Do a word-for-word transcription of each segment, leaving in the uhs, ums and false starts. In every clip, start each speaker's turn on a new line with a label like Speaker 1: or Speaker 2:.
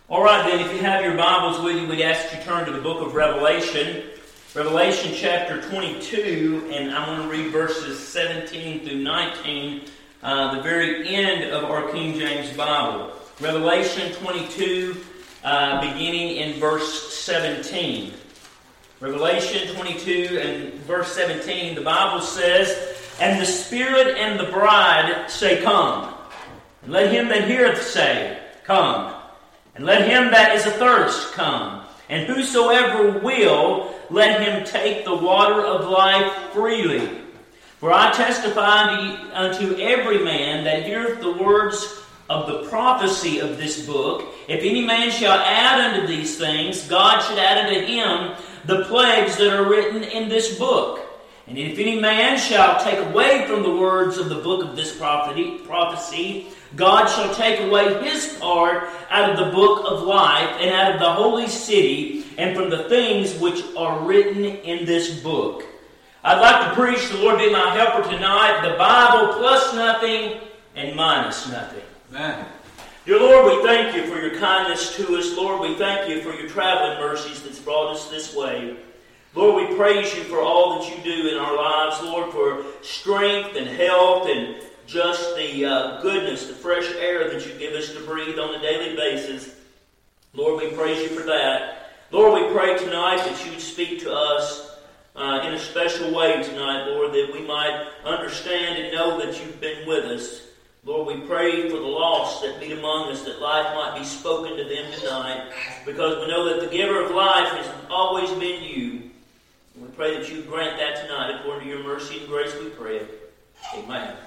Speaker 1: All right, then, if you have your Bibles with you, we'd ask that you turn to the book of Revelation. Revelation chapter twenty-two, and I'm going to read verses seventeen through nineteen, uh, the very end of our King James Bible. Revelation twenty-two, uh, beginning in verse seventeen. Revelation twenty-two and verse seventeen, the Bible says, "And the Spirit and the bride say, Come. And let him that heareth say, Come. And let him that is athirst come. And whosoever will, let him take the water of life freely. For I testify unto every man that heareth the words of the prophecy of this book, if any man shall add unto these things, God should add unto him the plagues that are written in this book. And if any man shall take away from the words of the book of this prophecy, God shall take away his part out of the book of life and out of the holy city and from the things which are written in this book." I'd like to preach, the Lord be my helper tonight, the Bible plus nothing and minus nothing.
Speaker 2: Amen.
Speaker 1: Dear Lord, we thank you for your kindness to us. Lord, we thank you for your traveling mercies that's brought us this way. Lord, we praise you for all that you do in our lives, Lord, for strength and health and just the uh, goodness, the fresh air that you give us to breathe on a daily basis. Lord, we praise you for that. Lord, we pray tonight that you would speak to us uh, in a special way tonight, Lord, that we might understand and know that you've been with us. Lord, we pray for the lost that meet among us, that life might be spoken to them tonight, because we know that the giver of life has always been you. We pray that you grant that tonight according to your mercy and grace, we pray. Amen.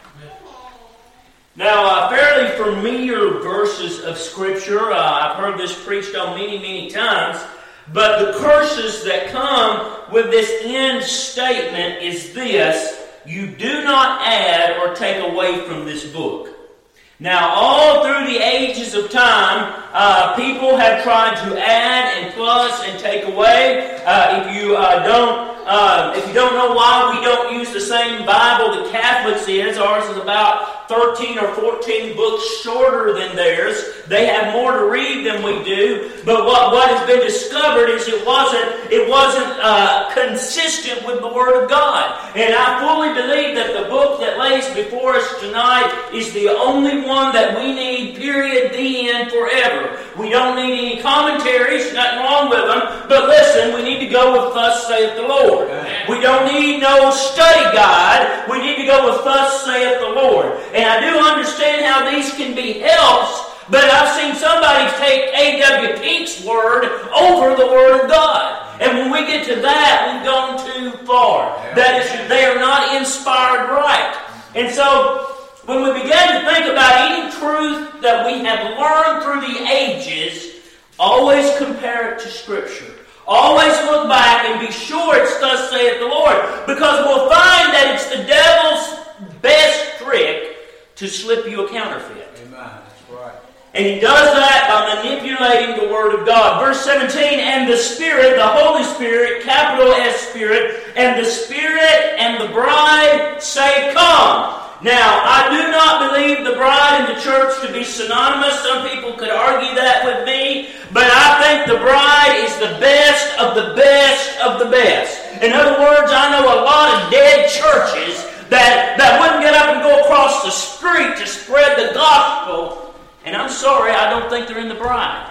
Speaker 1: Now, uh, fairly familiar verses of Scripture. Uh, I've heard this preached on many, many times. But the curses that come with this end statement is this: you do not add or take away from this book. Now, all through the ages of time, uh, people have tried to add and plus and take away. Uh, if you uh, don't, uh, if you don't know why we don't use the same Bible that Catholics is, ours is about thirteen or fourteen books shorter than theirs. They have more to read than we do. But what, what has been discovered is it wasn't it wasn't uh, consistent with the Word of God. And I fully believe that the book that lays before us tonight is the only one that we need, period, the end, forever. We don't need any commentaries, nothing wrong with them. But listen, we need to go with "Thus saith the Lord." Amen. We don't need no study guide. We need to go with "Thus saith the Lord." And I do understand how these can be helps, but I've seen somebody take A W Pink's word over the Word of God. And when we get to that, we've gone too far. That is, they are not inspired right. And so, when we begin to think about any truth that we have learned through the ages, always compare it to Scripture. Always look back and be sure it's "Thus saith the Lord," because we'll find that it's the devil's best trick to slip you a counterfeit.
Speaker 2: Amen. That's right.
Speaker 1: And he does that by manipulating the Word of God. Verse seventeen, "And the Spirit," the Holy Spirit, capital S Spirit, "and the Spirit and the bride say, Come." Now, I do not believe the bride and the church to be synonymous. Some people could argue that with me. But I think the bride is the best of the best of the best. In other words, I know a lot of dead churches that, that wouldn't get up and go across the street to spread the gospel. And I'm sorry, I don't think they're in the bride.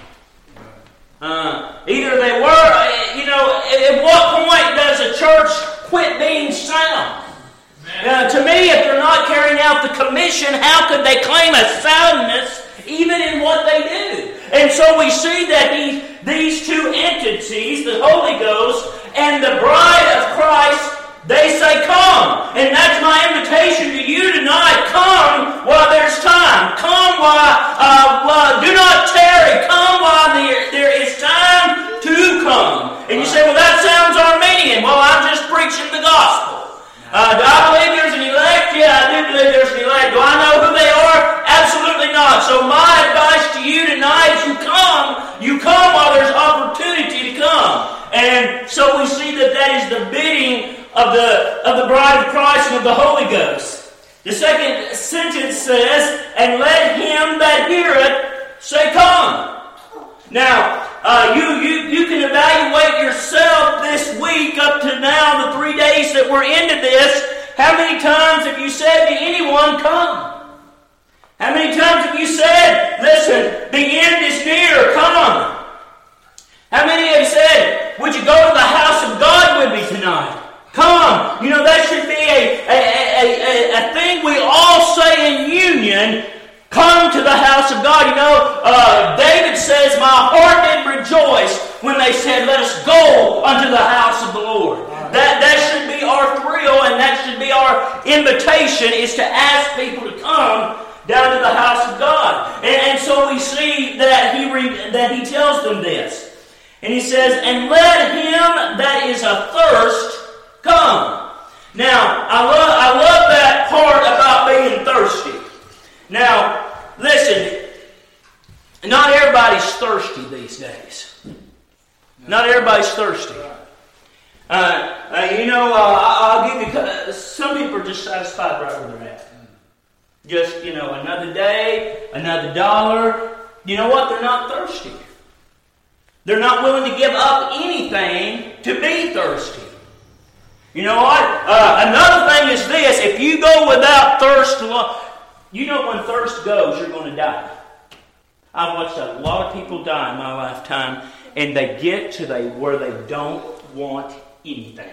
Speaker 1: Uh, either they were, you know, at what point does a church quit being sound? Uh, to me, if they're not carrying out the commission, how could they claim a soundness even in what they do? And so we see that these, these two entities, the Holy Ghost and the bride of Christ, they say, Come. And that's my invitation to you tonight. Come while there's time. Come while, uh, while do not tarry. Come while there, there is time to come. And you say, well, that sounds Arminian. Well, I'm just preaching the gospel. Uh, do I believe there's an elect? Yeah, I do believe there's an elect. Do I know who they are? Absolutely not. So my advice to you tonight is you come. You come while there's opportunity to come. And so we see that that is the bidding of the, of the bride of Christ and of the Holy Ghost. The second sentence says, "And let him that heareth say, Come." Now, uh, you, you, you can evaluate yourself this week up to now, the three days that we're into this. How many times have you said to anyone, come? How many times have you said, listen, the end is near, come? How many have said, would you go to the house of God with me tonight? Come. You know, that should be a, a, a, a, a thing we all say in union. Come to the house of God. You know, uh, David says, my heart did rejoice when they said, let us go unto the house of the Lord. That, that should be our thrill, and that should be our invitation, is to ask people to come down to the house of God. And, and so we see that he, re, that he tells them this. And he says, and let him that is athirst come. Now, I love, I love that part about being thirsty. Now, listen, not everybody's thirsty these days. Not everybody's thirsty. Uh, uh, you know, uh, I'll give you, uh, some people are just satisfied right where they're at. Just, you know, another day, another dollar. You know what? They're not thirsty. They're not willing to give up anything to be thirsty. You know what? Uh, another thing is this. If you go without thirst, you know when thirst goes, you're going to die. I've watched a lot of people die in my lifetime, and they get to they where they don't want anything.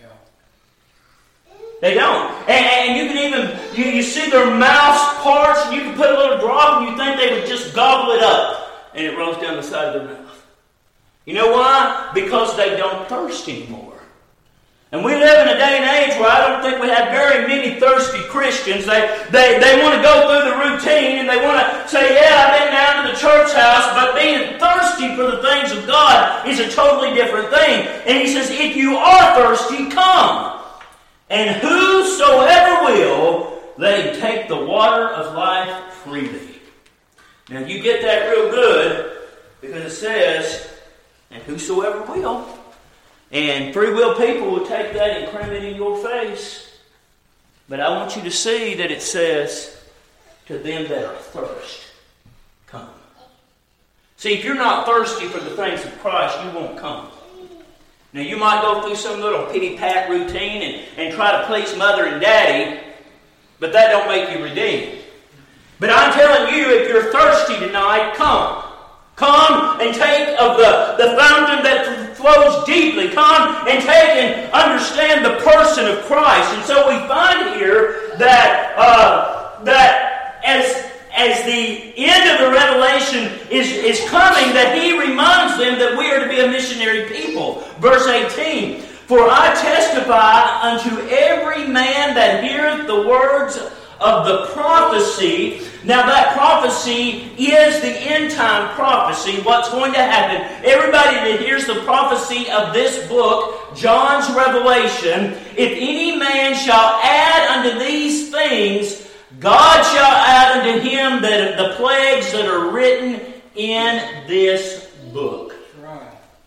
Speaker 1: They don't. And, and you can even, you, you see their mouths parts, and you can put a little drop, and you think they would just gobble it up, and it rolls down the side of their mouth. You know why? Because they don't thirst anymore. And we live in a day and age where I don't think we have very many thirsty Christians. They, they, they want to go through the routine, and they want to say, yeah, I've been down to the church house, but being thirsty for the things of God is a totally different thing. And he says, if you are thirsty, come. And whosoever will, let him take the water of life freely. Now you get that real good, because it says, and whosoever will. And free will people will take that and cram it in your face. But I want you to see that it says, to them that are thirst, come. See, if you're not thirsty for the things of Christ, you won't come. Now, you might go through some little pity-pat routine and, and try to please mother and daddy, but that don't make you redeemed. But I'm telling you, if you're thirsty tonight, come. Come and take of the, the fountain that flows deeply. Come and take and understand the person of Christ. And so we find here that uh, that as as the end of the revelation is, is coming, that he reminds them that we are to be a missionary people. Verse eighteen, for I testify unto every man that heareth the words of the prophecy. Now that prophecy is the end time prophecy, what's going to happen. Everybody that hears the prophecy of this book, John's Revelation, if any man shall add unto these things, God shall add unto him that the plagues that are written in this book. Right.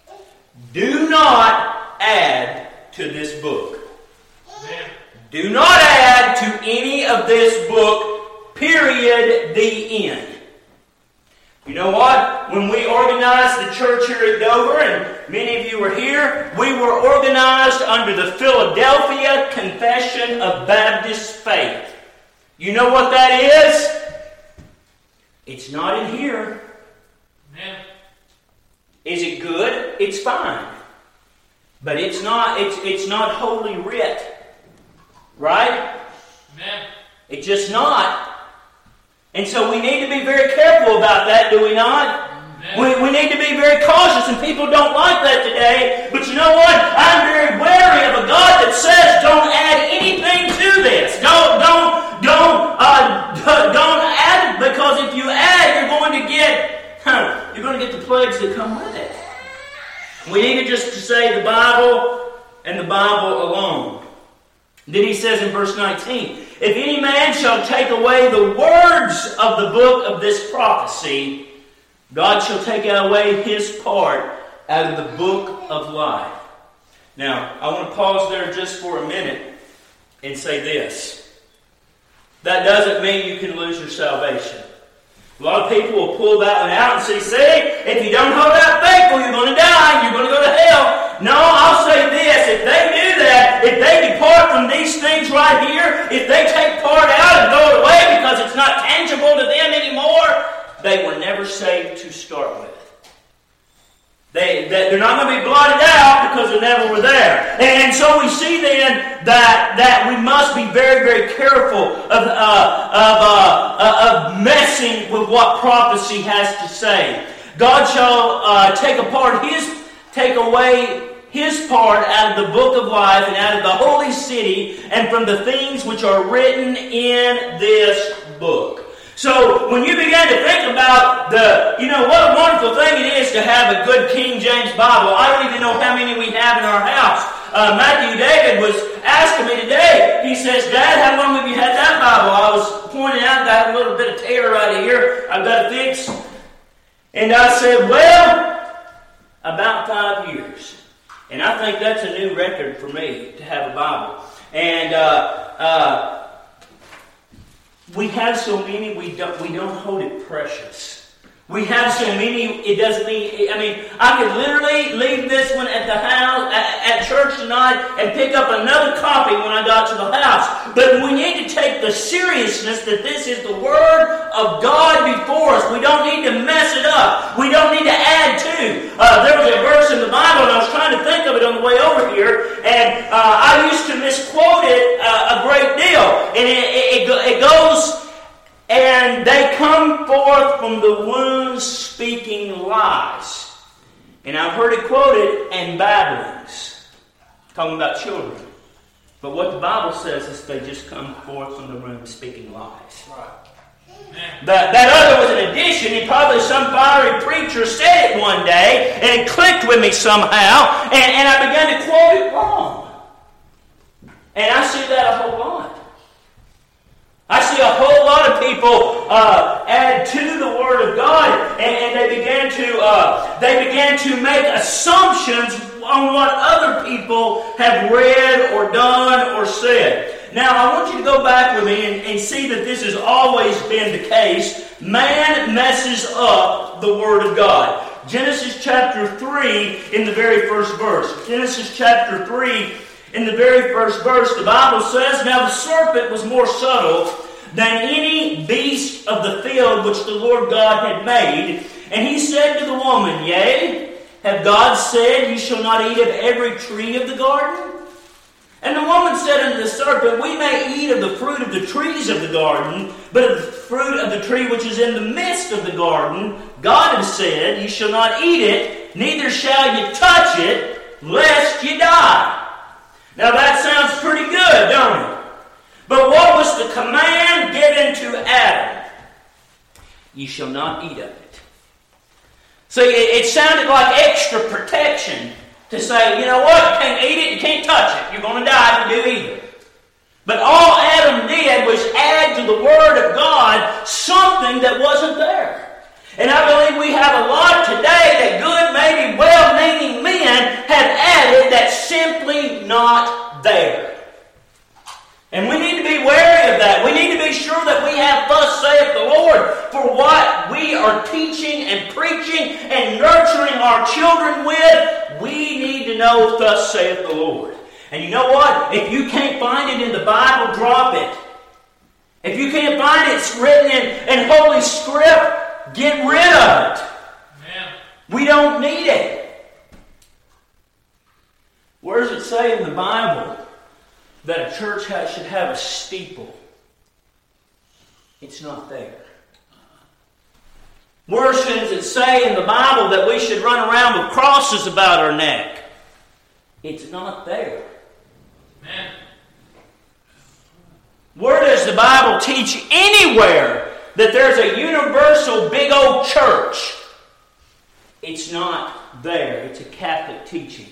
Speaker 1: Do not add to this book. Amen. Do not add to any of this book, period, the end. You know what? When we organized the church here at Dover, and many of you were here, we were organized under the Philadelphia Confession of Baptist Faith. You know what that is? It's not in here. Amen. Is it good? It's fine. But it's not, it's, it's not Holy Writ. Right? Amen. It's just not. And so we need to be very careful about that, do we not? We, we need to be very cautious, and people don't like that today. But you know what? I'm very wary of a God that says don't add anything to this. Don't, don't, don't, uh, don't add it, because if you add, you're going to get, huh, you're going to get the plagues that come with it. We need to just say the Bible and the Bible alone. Then he says in verse nineteen, if any man shall take away the words of the book of this prophecy, God shall take away his part out of the book of life. Now, I want to pause there just for a minute and say this. That doesn't mean you can lose your salvation. A lot of people will pull that one out and say, see, if you don't hold out faithful, you're going to die, you're going to go to hell. No, I'll say this, if they do that, if they depart from these things right here, if they take part out and throw it away because it's not tangible to them anymore, they were never saved to start with. They, they're not going to be blotted out because they never were there. And so we see then that, that we must be very, very careful of, uh, of, uh, of messing with what prophecy has to say. God shall uh, take apart his, take away his part out of the book of life and out of the holy city and from the things which are written in this book. So, when you begin to think about the, you know, what a wonderful thing it is to have a good King James Bible. I don't even know how many we have in our house. Uh, Matthew David was asking me today, he says, Dad, how long have you had that Bible? I was pointing out that I have a little bit of tear right here I've got to fix. And I said, well, about five years. And I think that's a new record for me to have a Bible. And, uh, uh, we have so many, we don't, we don't hold it precious. We have so many, it doesn't mean, I mean, I could literally leave this one at the house, at, at church tonight, and pick up another copy when I got to the house. But we need to take the seriousness that this is the Word of God before us. We don't need to mess it up. We don't need to add to. Uh, there was a verse in the Bible, and I was trying to think of it on the way over here, and uh, I used to misquote it uh, a great deal. And it, it, it goes... And they come forth from the womb speaking lies. And I've heard it quoted, and babblings. Talking about children. But what the Bible says is they just come forth from the womb speaking lies. Right. That, that other was an addition. And probably some fiery preacher said it one day, and it clicked with me somehow, and, and I began to quote it wrong. And I see that a whole lot. I see a whole lot of people uh, add to the Word of God, and, and they began to uh, they began to make assumptions on what other people have read or done or said. Now, I want you to go back with me and, and see that this has always been the case. Man messes up the Word of God. Genesis chapter three in the very first verse. Genesis chapter three. In the very first verse, the Bible says, Now the serpent was more subtle than any beast of the field which the Lord God had made. And he said to the woman, Yea, have God said, You shall not eat of every tree of the garden? And the woman said unto the serpent, We may eat of the fruit of the trees of the garden, but of the fruit of the tree which is in the midst of the garden, God has said, You shall not eat it, neither shall you touch it, lest you die. Now that sounds pretty good, don't it? But what was the command given to Adam? You shall not eat of it. See, it, it sounded like extra protection to say, you know what, you can't eat it, you can't touch it. You're going to die if you do either. But all Adam did was add to the Word of God something that wasn't there. And I believe we have a lot today that good, maybe well-meaning men have added that's simply not there. And we need to be wary of that. We need to be sure that we have thus saith the Lord for what we are teaching and preaching and nurturing our children with. We need to know thus saith the Lord. And you know what? If you can't find it in the Bible, drop it. If you can't find it written in, in Holy Script, get rid of it. Amen. We don't need it. Where does it say in the Bible that a church has, should have a steeple? It's not there. Where does it say in the Bible that we should run around with crosses about our neck? It's not there. Amen. Where does the Bible teach anywhere that there's a universal big old church? It's not there. It's a Catholic teaching.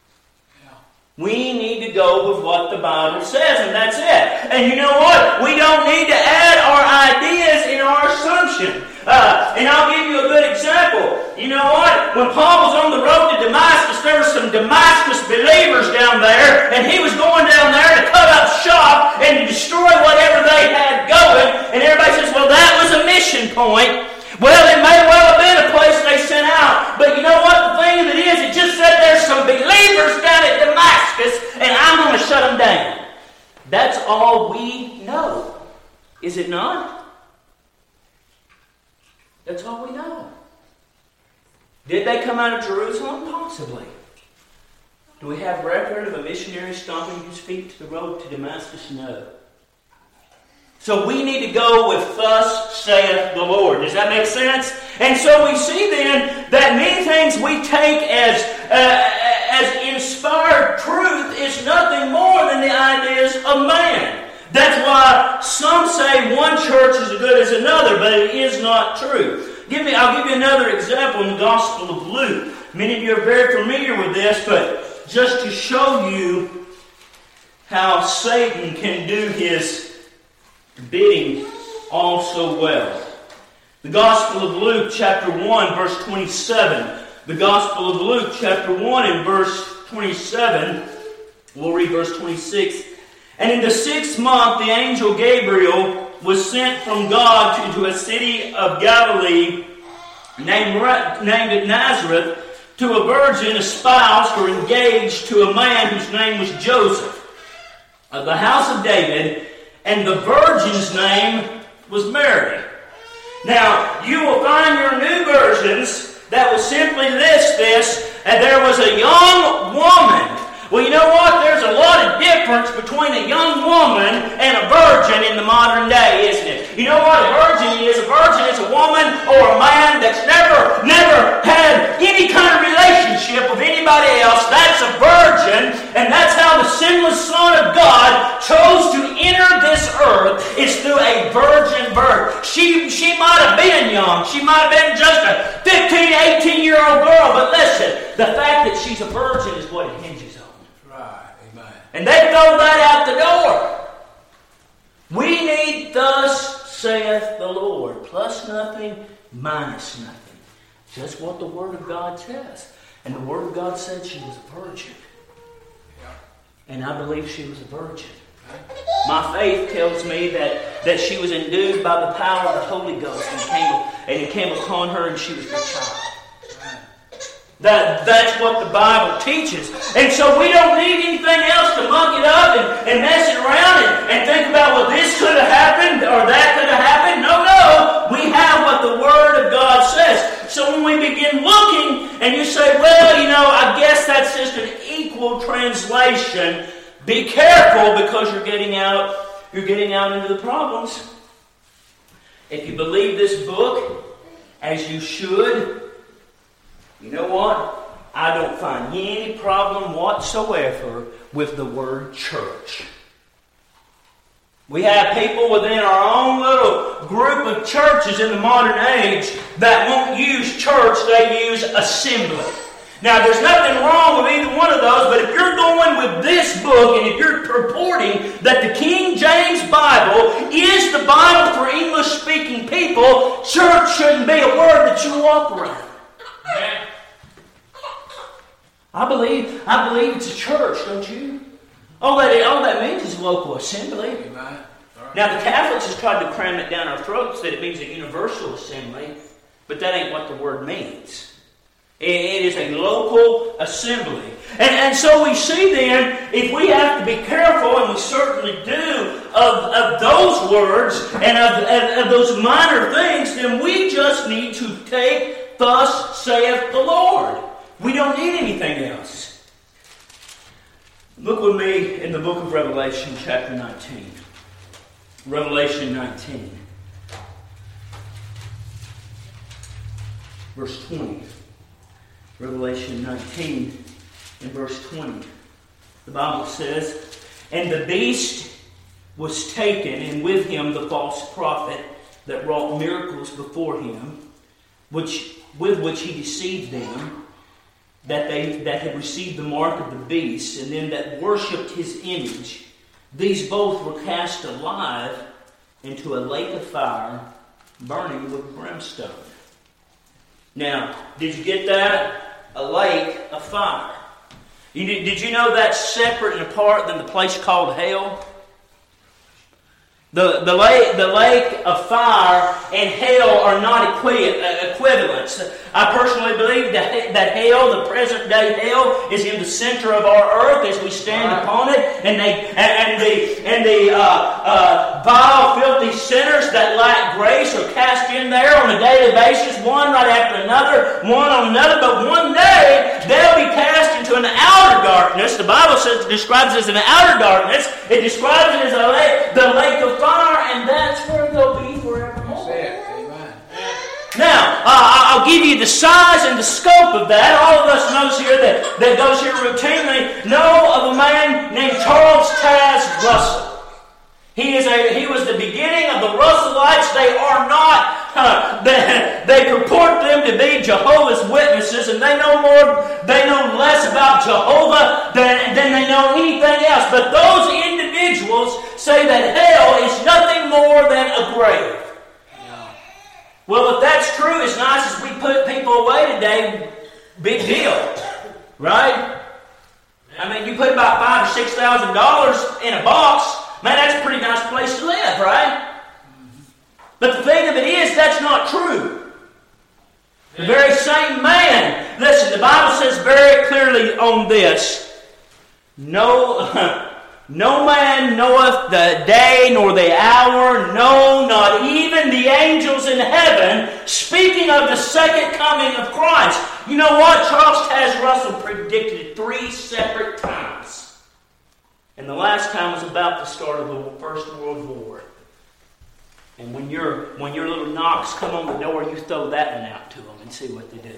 Speaker 1: We need to go with what the Bible says, and that's it. And you know what? We don't need to add our ideas in our assumption. Uh, and I'll give you a good example. You know what? When Paul was on the road to Damascus, there were some Damascus believers down there, and he was going down there to cut up up shop and to destroy whatever they had going. And everybody says, well, that was a mission point. Well, it may well have been a place they sent out. But you know what? The thing of it is, it just said there's some believers down at Damascus, and I'm going to shut them down. That's all we know. Is it not? That's all we know. Did they come out of Jerusalem? Possibly. Do we have record of a missionary stomping his feet to the road to Damascus? No. So we need to go with thus saith the Lord. Does that make sense? And so we see then that many things we take as, uh, as inspired truth is nothing more than the ideas of man. That's why some say one church is as good as another, but it is not true. Give me, I'll give you another example in the Gospel of Luke. Many of you are very familiar with this, but just to show you how Satan can do his bidding all so well. The Gospel of Luke chapter one verse twenty-seven. The Gospel of Luke chapter one and verse twenty-seven. We'll read verse twenty-six. And in the sixth month the angel Gabriel was sent from God to, to a city of Galilee named, named Nazareth to a virgin espoused or engaged to a man whose name was Joseph of the house of David, and the virgin's name was Mary. Now, you will find your new versions that will simply list this, and there was a young woman. Well, you know what? There's a lot of difference between a young woman and a virgin in the modern day, isn't it? You know what a virgin is? A virgin is a woman or a man that's never, never had any kind of relationship with anybody else. That's a virgin, and that's how the sinless Son of God chose to enter this earth, is through a virgin birth. She, she might have been young. She might have been just a fifteen, eighteen-year-old girl, but listen, the fact that she's a virgin is what it hinges on. And they throw that out the door. We need thus saith the Lord. Plus nothing, minus nothing. Just what the Word of God says. And the Word of God said she was a virgin. And I believe she was a virgin. My faith tells me that, that she was endued by the power of the Holy Ghost and, came, and it came upon her and she was a child. That, that's what the Bible teaches. And so we don't need anything else to muck it up and, and mess it around and, and think about, well, this could have happened or that could have happened. No, no. We have what the Word of God says. So when we begin looking and you say, well, you know, I guess that's just an equal translation, be careful because you're getting out, you're getting out into the problems. If you believe this book, as you should, you know what? I don't find any problem whatsoever with the word church. We have people within our own little group of churches in the modern age that won't use church, they use assembly. Now, there's nothing wrong with either one of those, but if you're going with this book and if you're purporting that the King James Bible is the Bible for English-speaking people, church shouldn't be a word that you walk around. Yeah. I believe I believe it's a church, don't you? All that, all that means is a local assembly. Amen. Now, the Catholics has tried to cram it down our throats that it means a universal assembly, but that ain't what the word means. It is a local assembly. And, and so we see then, if we have to be careful, and we certainly do, of, of those words and of, of, of those minor things, then we just need to take, thus saith the Lord. We don't need anything else. Look with me in the book of Revelation, chapter nineteen. Revelation nineteen. Verse twenty. Revelation nineteen and verse twenty. The Bible says, and the beast was taken, and with him the false prophet that wrought miracles before him, which with which he deceived them, that they that had received the mark of the beast, and then that worshipped his image. These both were cast alive into a lake of fire, burning with brimstone. Now, did you get that? A lake of fire. You, did you know that's separate and apart than the place called hell? The, the, lake, the lake of fire and hell are not equi- equivalents. I personally believe that, that hell, the present day hell, is in the center of our earth as we stand right. upon it. And, they, and, and the, and the uh, uh, vile, filthy sinners that lack grace are cast in there on a daily basis, one right after another, one on another. But one day, they'll be cast into an outer darkness. The Bible says, describes it as an outer darkness. It describes it as a lake, the lake of fire, and that's where they'll be forevermore.
Speaker 2: Amen.
Speaker 1: Now, uh, I'll give you the size and the scope of that. All of us knows here that, that goes here routinely know of a man named Charles Taze Russell. He is a he was the beginning of the Russellites. They are not. Uh, they, they purport them to be Jehovah's Witnesses, and they know more. They know less about Jehovah than, than they know anything else. But those individuals say that hell is nothing more than a grave. Yeah. Well, if that's true, as nice as we put people away today, big deal, right? I mean, you put about five or six thousand dollars in a box, man, that's a pretty nice place to live, right? But the thing of it is, that's not true. The very same man, listen, the Bible says very clearly on this, no, no man knoweth the day nor the hour, no, not even the angels in heaven, speaking of the second coming of Christ. You know what? Charles Taze Russell predicted it three separate times. And the last time was about the start of the First World War. And when your when your little knocks come on the door, you throw that one out to them and see what they do.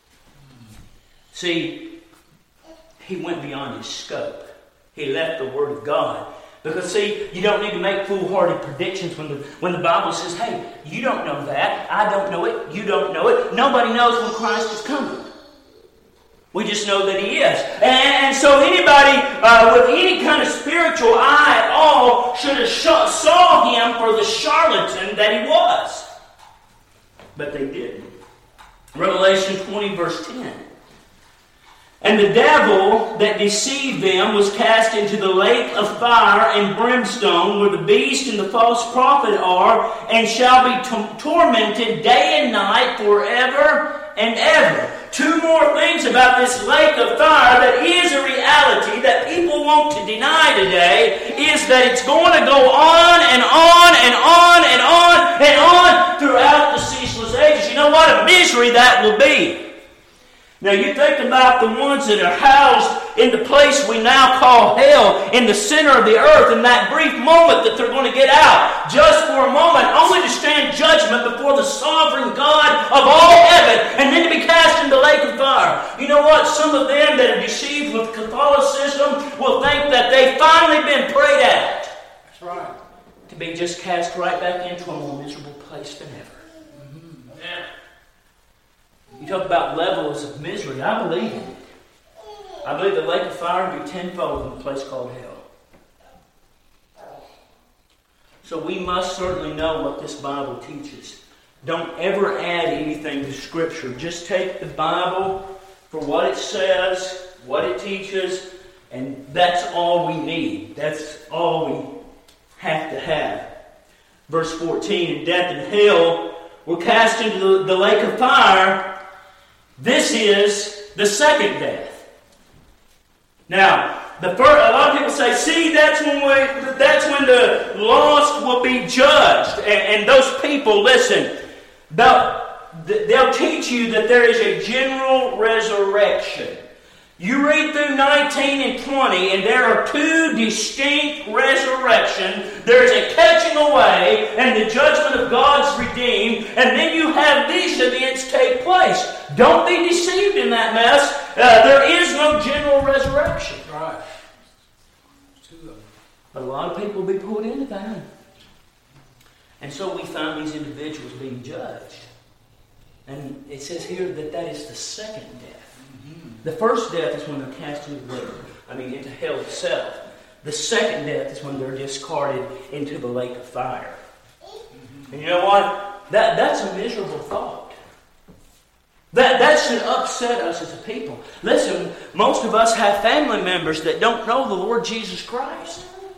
Speaker 1: See, he went beyond his scope. He left the Word of God. Because, see, you don't need to make foolhardy predictions when the, when the Bible says, hey, you don't know that, I don't know it, you don't know it. Nobody knows when Christ is coming. We just know that He is. And, and so anybody uh, with any kind of spiritual eye at all should have sh- saw Him for the charlatan that He was. But they didn't. Revelation twenty, verse ten. And the devil that deceived them was cast into the lake of fire and brimstone, where the beast and the false prophet are, and shall be t- tormented day and night forever and ever. Two more things about this lake of fire that is a reality that people want to deny today is that it's going to go on and on and on and on and on throughout the ceaseless ages. You know what a misery that will be. Now you think about the ones that are housed in the place we now call hell, in the center of the earth, in that brief moment that they're going to get out, just for a moment, only to stand judgment before the sovereign God of all heaven, and then to be cast into the lake of fire. You know what? Some of them that are deceived with Catholicism will think that they've finally been prayed out.
Speaker 2: That's right.
Speaker 1: To be just cast right back into a more miserable place than ever. You talk about levels of misery. I believe in it. I believe the lake of fire will be tenfold in a place called hell. So we must certainly know what this Bible teaches. Don't ever add anything to Scripture. Just take the Bible for what it says, what it teaches, and that's all we need. That's all we have to have. Verse fourteen, and death and hell were cast into the, the lake of fire. This is the second death. Now, the first, a lot of people say, see, that's when we, that's when the lost will be judged. And, and those people, listen, they'll, they'll teach you that there is a general resurrection. You read through nineteen and twenty, and there are two distinct resurrections. There is a catching away and the judgment of God's redeemed, and then you have these events take place. Don't be deceived in that mess. Uh, there is no general resurrection.
Speaker 2: Right. Two of them.
Speaker 1: But a lot of people will be pulled into that. And so we find these individuals being judged. And it says here that that is the second death. The first death is when they're cast into the lake, I mean into hell itself. The second death is when they're discarded into the lake of fire. Mm-hmm. And you know what? That that's a miserable thought. That that should upset us as a people. Listen, most of us have family members that don't know the Lord Jesus Christ.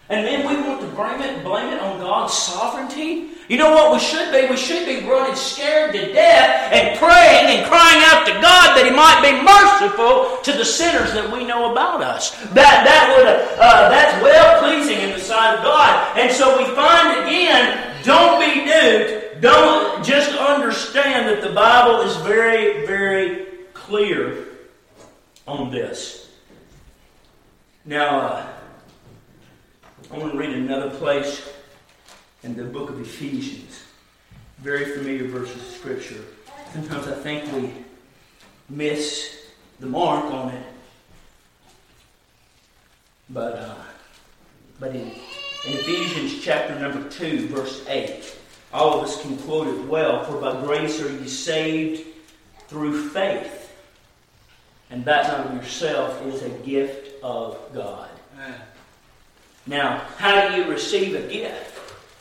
Speaker 1: And then we want to blame it, blame it on God's sovereignty. You know what we should be? We should be running scared to death and praying and crying out to God that He might be merciful to the sinners that we know about us. That that would uh, that's well pleasing in the sight of God. And so we find again, don't be duped. Don't just understand that the Bible is very, very clear on this. Now, uh, I want to read another place in the book of Ephesians. Very familiar verses of Scripture. Sometimes I think we miss the mark on it. But, uh, but in, in Ephesians chapter number two, verse eight, all of us can quote it well. For by grace are you saved through faith. And that not of yourself is a gift of God. Amen. Now, how do you receive a gift?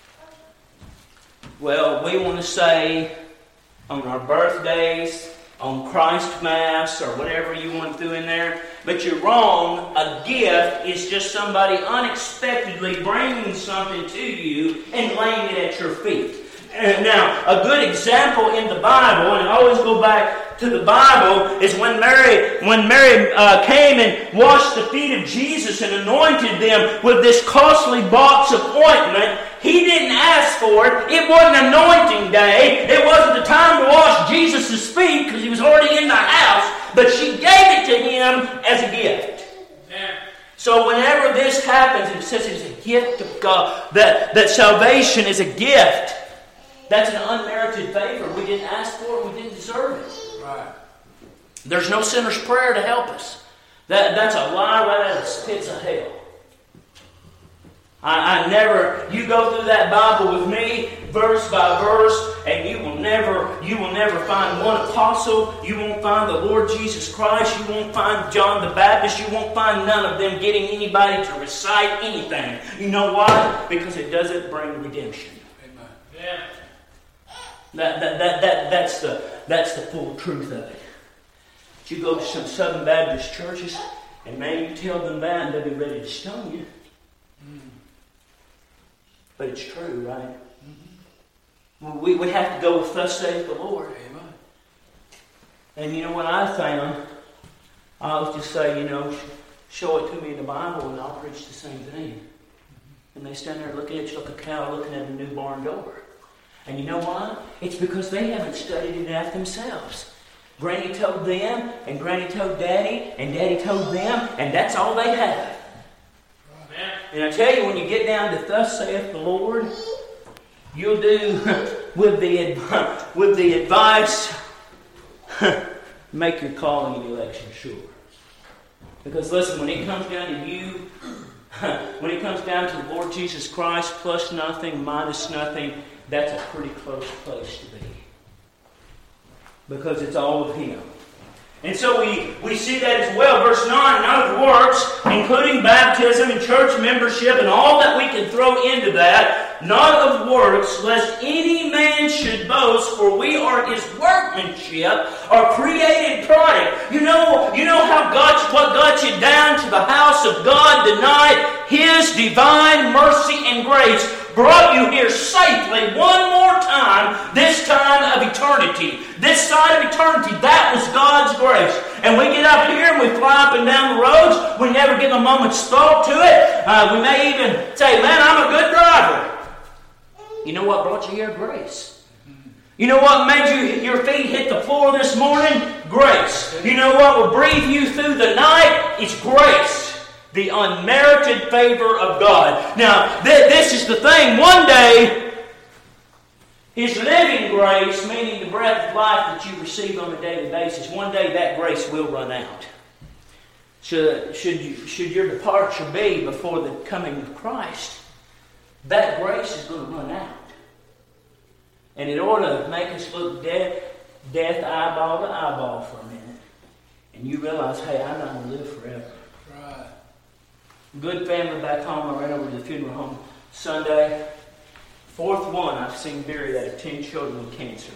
Speaker 1: Well, we want to say on our birthdays, on Christ Mass, or whatever you want to do in there. But you're wrong. A gift is just somebody unexpectedly bringing something to you and laying it at your feet. And now, a good example in the Bible, and I always go back to the Bible, is when Mary, when Mary uh, came and washed the feet of Jesus and anointed them with this costly box of ointment. He didn't ask for it. It wasn't anointing day. It wasn't the time to wash Jesus' feet because He was already in the house. But she gave it to Him as a gift. Yeah. So whenever this happens, it says it's a gift of God. That, that salvation is a gift. That's an unmerited favor. We didn't ask for it. We didn't deserve it. Right. There's no sinner's prayer to help us. That, that's a lie right out of the pits of hell. I, I never, you go through that Bible with me, verse by verse, and you will never, you will never find one apostle. You won't find the Lord Jesus Christ. You won't find John the Baptist. You won't find none of them getting anybody to recite anything. You know why? Because it doesn't bring redemption. Amen. Yeah. That, that, that, that, that's, the, that's the full truth of it. But you go to some Southern Baptist churches, and man, you tell them that, and they'll be ready to stone you. Mm. But it's true, right? Mm-hmm. Well, we, we have to go with thus saith the Lord. Amen. And you know what I found? I always just say, you know, show it to me in the Bible, and I'll preach the same thing. Mm-hmm. And they stand there looking at you like a cow looking at a new barn door. And you know why? It's because they haven't studied it out themselves. Granny told them, and Granny told Daddy, and Daddy told them, and that's all they have. Amen. And I tell you, when you get down to thus saith the Lord, you'll do with the with the advice, make your calling and election sure. Because listen, when it comes down to you, when it comes down to the Lord Jesus Christ, plus nothing, minus nothing, that's a pretty close place to be. Because it's all of Him. And so we, we see that as well. Verse nine, none of works, including baptism and church membership and all that we can throw into that, not of works, lest any man should boast, for we are His workmanship, our created product. You know, you know how got, what got you down to the house of God tonight? His divine mercy and grace brought you here safely one more time, this time of eternity. This side of eternity, that was God's grace. And we get up here and we fly up and down the roads. We never give a moment's thought to it. Uh, we may even say, man, I'm a good driver. You know what brought you here? Grace. You know what made you your feet hit the floor this morning? Grace. You know what will breathe you through the night? It's grace. The unmerited favor of God. Now, th- this is the thing. One day, His living grace, meaning the breath of life that you receive on a daily basis, one day that grace will run out. Should, should, you, should your departure be before the coming of Christ, that grace is going to run out. And it ought to make us look death, death eyeball to eyeball for a minute. And you realize, hey, I'm not going to live forever. Right. Good family back home. I ran over to the funeral home Sunday. Fourth one I've seen buried out of ten children with cancer.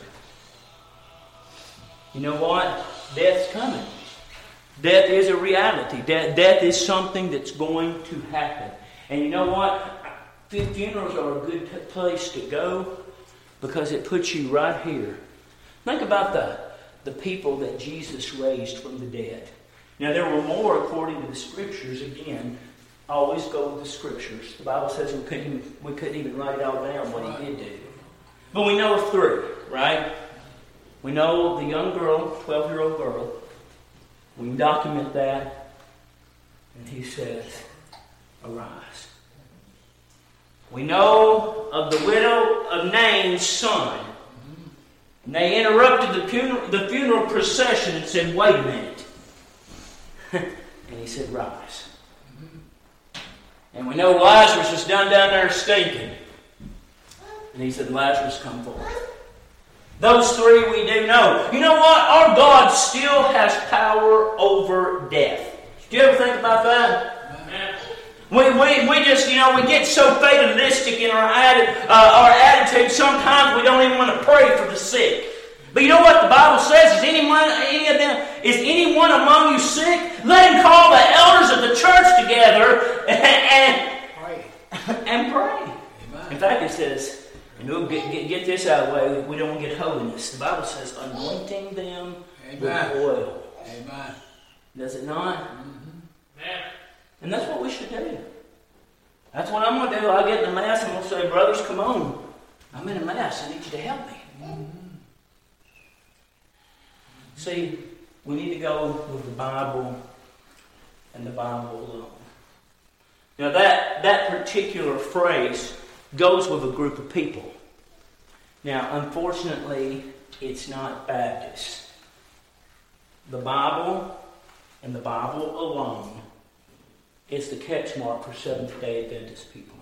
Speaker 1: You know what? Death's coming. Death is a reality. De- death is something that's going to happen. And you know what? Funerals are a good t- place to go because it puts you right here. Think about the, the people that Jesus raised from the dead. Now, there were more according to the Scriptures. Again, always go with the Scriptures. The Bible says we couldn't even, we couldn't even write it all down what he did do. But we know of three, right? We know the young girl, twelve-year-old girl. We can document that. And he says, arise. We know of the widow of Nain's son. And they interrupted the funeral, the funeral procession and said, wait a minute. And he said, rise. And we know Lazarus was down down there stinking. And he said, Lazarus, come forth. Those three we do know. You know what? Our God still has power over death. Do you ever think about that? We, we, we just, you know, we get so fatalistic in our, atti- uh, our attitude, sometimes we don't even want to pray for the sick. But you know what the Bible says? Is anyone, any of them, is anyone among you sick? Let him call the elders of the church together and, and
Speaker 2: Pray.
Speaker 1: And pray.
Speaker 2: Amen.
Speaker 1: In fact, it says, and we'll get, get, get this out of the way, we don't get holiness. The Bible says, anointing them
Speaker 2: Amen.
Speaker 1: with oil.
Speaker 2: Amen.
Speaker 1: Does it not?
Speaker 2: Mm-hmm.
Speaker 1: Yeah. And that's what we should do. That's what I'm going to do. I'll get in the Mass and we'll say, brothers, come on. I'm in a Mass. I need you to help me.
Speaker 2: Mm-hmm.
Speaker 1: See, we need to go with the Bible and the Bible alone. Now that, that particular phrase goes with a group of people. Now, unfortunately, it's not Baptist. The Bible and the Bible alone is the catch mark for Seventh-day Adventist people.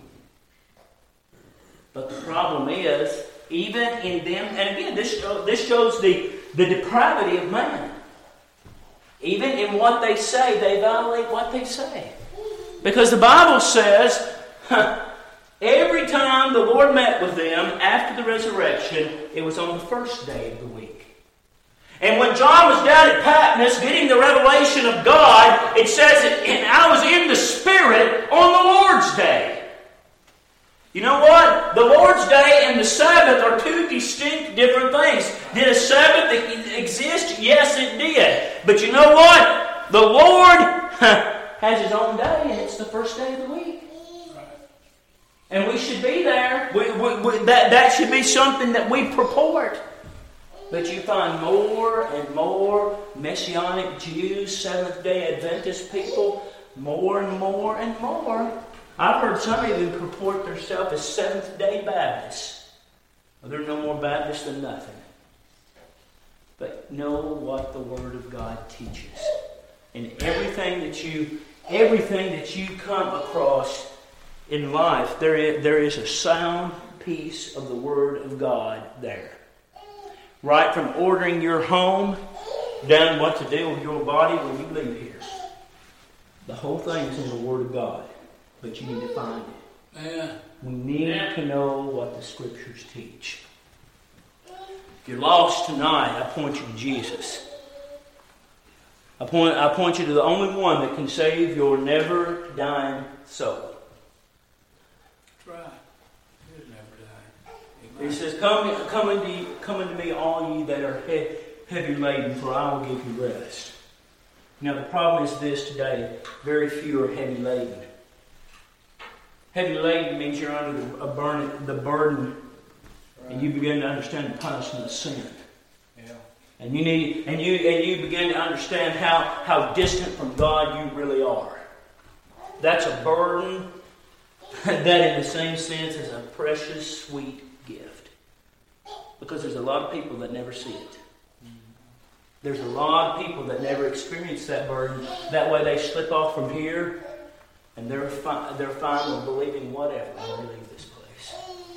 Speaker 1: But the problem is, even in them, and again, this, show, this shows the, the depravity of man. Even in what they say, they violate what they say. Because the Bible says, huh, every time the Lord met with them after the resurrection, it was on the first day of the week. And when John was down at Patmos getting the revelation of God, it says, and I was in the Spirit on the Lord's day. You know what? The Lord's day and the Sabbath are two distinct different things. Did a Sabbath exist? Yes, it did. But you know what? The Lord has His own day, and it's the first day of the week. And we should be there. We, we, we, that, that should be something that we purport. But you find more and more Messianic Jews, Seventh-day Adventist people, more and more and more. I've heard some even purport themselves as Seventh-day Baptists. Well, they're no more Baptists than nothing. But know what the Word of God teaches. And everything that you, everything that you come across in life, there is, there is a sound piece of the Word of God there. Right from ordering your home down what to do with your body when you leave here. The whole thing is in the Word of God. But you need to find it.
Speaker 2: Yeah.
Speaker 1: We need yeah. to know what the Scriptures teach. If you're lost tonight, I point you to Jesus. I point, I point you to the only one that can save your never-dying soul.
Speaker 2: That's right. He'll never die.
Speaker 1: He says, come, come, unto, come unto me, all ye that are he- heavy laden, for I will give you rest. Now, the problem is this today. Very few are heavy laden. Heavy laden means you're under the, a burden, the burden, right. And you begin to understand the punishment of sin.
Speaker 2: Yeah.
Speaker 1: And you need, and you, and you begin to understand how, how distant from God you really are. That's a burden that, in the same sense, is a precious, sweet gift. Because there's a lot of people that never see it. There's a lot of people that never experience that burden. That way, they slip off from here. And they're fine, they're fine with believing whatever when they leave this place.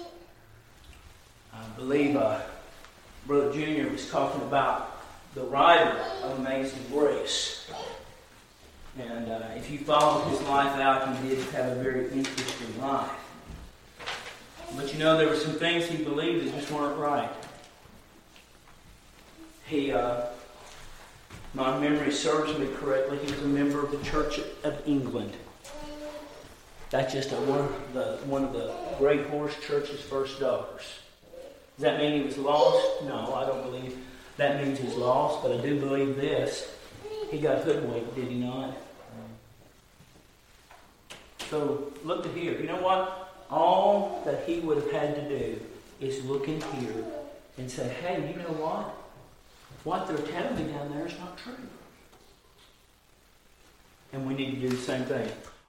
Speaker 1: I believe uh, Brother Junior was talking about the writer of Amazing Grace. And uh, if you followed his life out, he did have a very interesting life. But you know, there were some things he believed that just weren't right. He, uh, my memory serves me correctly, he was a member of the Church of England. That's just a, one, of the, one of the Great Horse Church's first daughters. Does that mean he was lost? No, I don't believe that means he's lost, but I do believe this. He got hoodwinked, did he not? So, look at here. You know what? All that he would have had to do is look in here and say, hey, you know what? What they're telling me down there is not true. And we need to do the same thing.